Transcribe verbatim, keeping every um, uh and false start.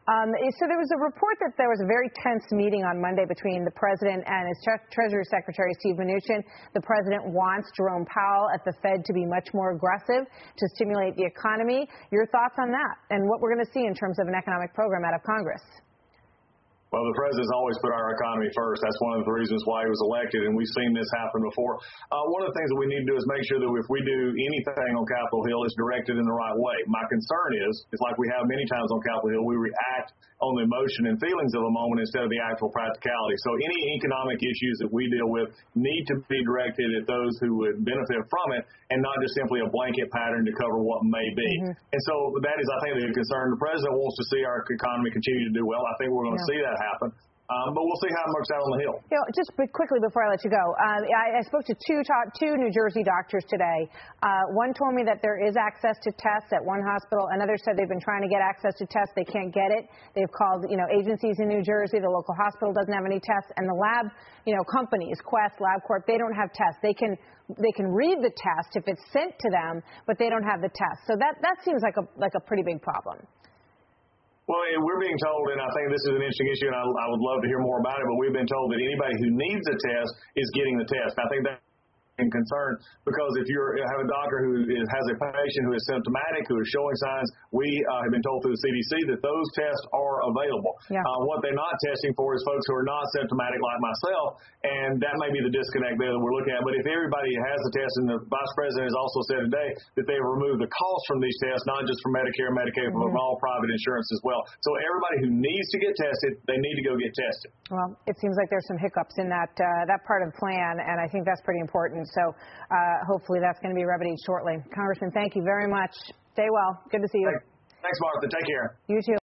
Um, so there was a report that there was a very tense meeting on Monday between the president and his tre Treasury Secretary, Steve Mnuchin. The president wants Jerome Powell at the Fed to be much more aggressive to stimulate the economy. Your thoughts on that and what we're going to see in terms of an economic program out of Congress? Well, the president's always put our economy first. That's one of the reasons why he was elected, and we've seen this happen before. Uh, one of the things that we need to do is make sure that if we do anything on Capitol Hill, it's directed in the right way. My concern is, it's like we have many times on Capitol Hill, we react on the emotion and feelings of the moment instead of the actual practicality. So any economic issues that we deal with need to be directed at those who would benefit from it, and not just simply a blanket pattern to cover what may be. Mm-hmm. And so that is, I think, the concern. The president wants to see our economy continue to do well. I think we're going to yeah. see that happen. Um, but we'll see how it works out on the Hill. You know, just quickly before I let you go, uh, I, I spoke to two top, two New Jersey doctors today. Uh, one told me that there is access to tests at one hospital. Another said they've been trying to get access to tests. They can't get it. They've called, you know, agencies in New Jersey. The local hospital doesn't have any tests. And the lab, you know, companies, Quest, LabCorp, they don't have tests. They can they can read the test if it's sent to them, but they don't have the test. So that, that seems like a like a pretty big problem. Well, we're being told, and I think this is an interesting issue, and I, I would love to hear more about it, but we've been told that anybody who needs a test is getting the test. I think that and concern because if you have a doctor who is, has a patient who is symptomatic, who is showing signs, we uh, have been told through the C D C that those tests are available. Yeah. Uh, what they're not testing for is folks who are not symptomatic like myself, and that may be the disconnect there that we're looking at. But if everybody has a test, and the Vice President has also said today that they have removed the cost from these tests, not just from Medicare and Medicaid, mm-hmm. but from all private insurance as well. So everybody who needs to get tested, they need to go get tested. Well, it seems like there's some hiccups in that uh, that part of the plan, and I think that's pretty important. So uh, hopefully that's going to be remedied shortly. Congressman, thank you very much. Stay well. Good to see you. Thanks, Martha. Take care. You too.